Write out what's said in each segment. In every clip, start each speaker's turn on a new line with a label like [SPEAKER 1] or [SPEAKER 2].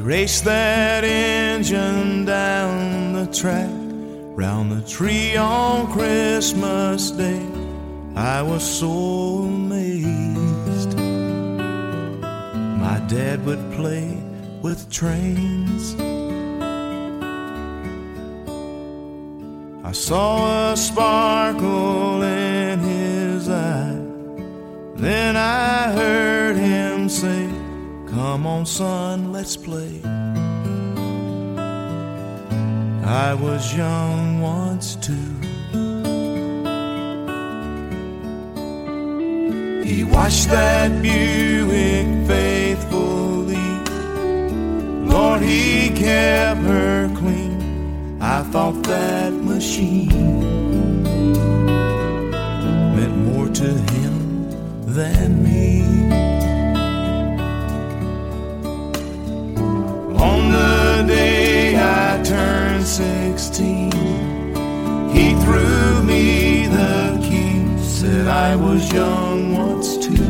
[SPEAKER 1] raced that engine down the track, round the tree on Christmas Day. I was so amazed. My dad would play with trains. I saw a sparkle in his eye. Then I heard him say, "Come on, son, let's play." I was young once too. He watched that Buick faithfully. Lord, he kept her clean. I thought that machine meant more to him than me. On the day I turned 16, he threw me the key, said I was young once too.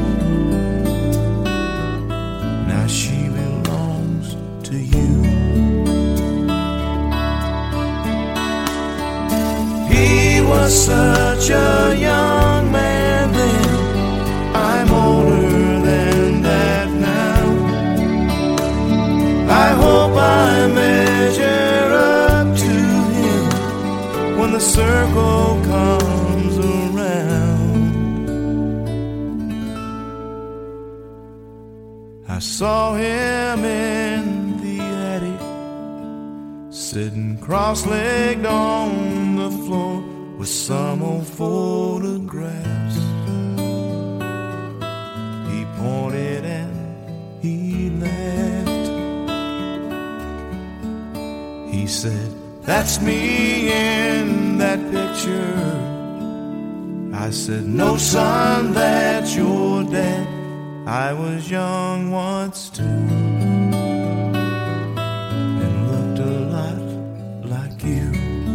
[SPEAKER 1] Now she belongs to you. He was such a young man then. I'm older than that now. I hope I measure up to him when the circle comes around. I saw him in the attic, sitting cross-legged on the floor with some old photographs. He pointed and he laughed. He said, "That's me in that picture." I said, "No, son, that's your dad. I was young once too, and looked a lot like you.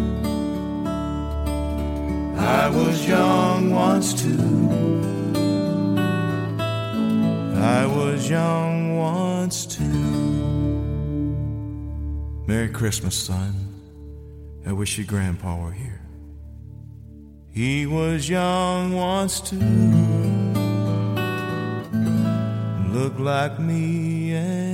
[SPEAKER 1] I was young once too. I was young once too." Merry Christmas, son. I wish your grandpa were here. He was young once too. Looked like me and